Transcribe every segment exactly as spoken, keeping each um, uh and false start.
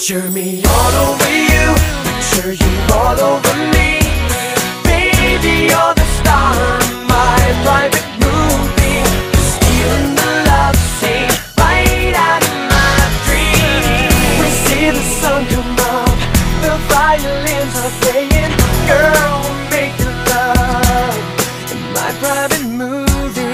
Picture me all over you, picture you all over me. Baby, you're the star of my private movie, stealing the love scene right out of my dreams. We see the sun come up, the violins are playing. Girl, we're making love in my private movie.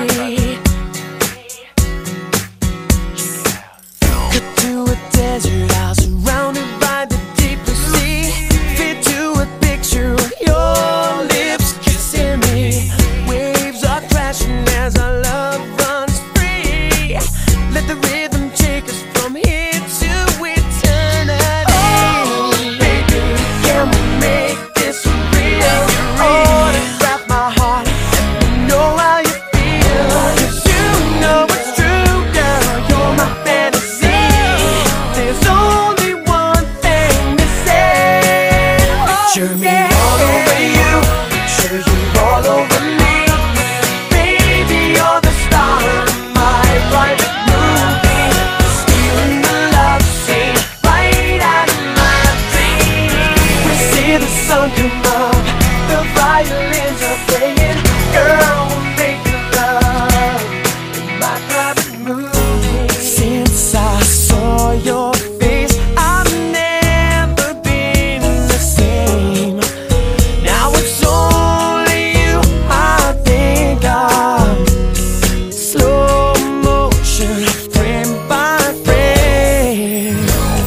Cut to a desert house surrounded by the deep blue sea. Fit to a picture of your lips kissing me. Waves are crashing as our love runs free. Let the rhythm take us from here to eternity. Oh, baby, can we make this real? Autograph my heart and know how you feel. 'Cause you know it's true, girl, you're my fantasy. There's only one thing missing. Picture me all over you, picture you all over me. Baby, you're the star of my private movie, stealing the love scene right out of my dreams. We see the sun come up, the violins are playing. Girl, we're making love in my private movie. Since I saw your face, I've never been the same. Now it's only you I think of. Slow motion, frame by frame.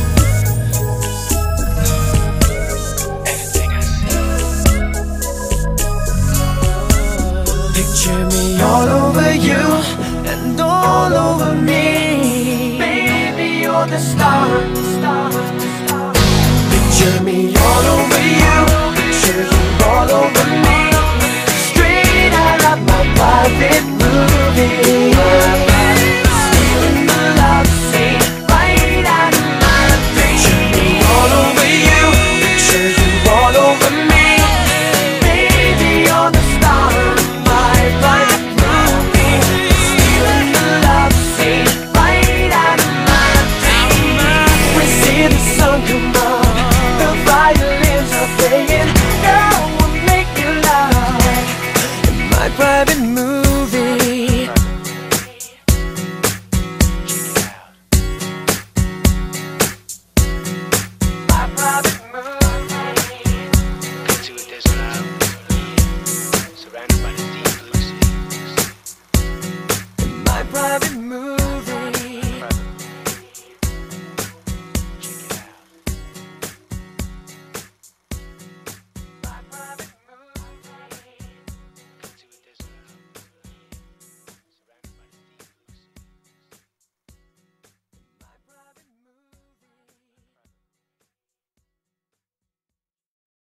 Picture me all over you and all over me. Baby, you're the star, the star, the star. Picture me all over you, picture you all over me. Straight out of my private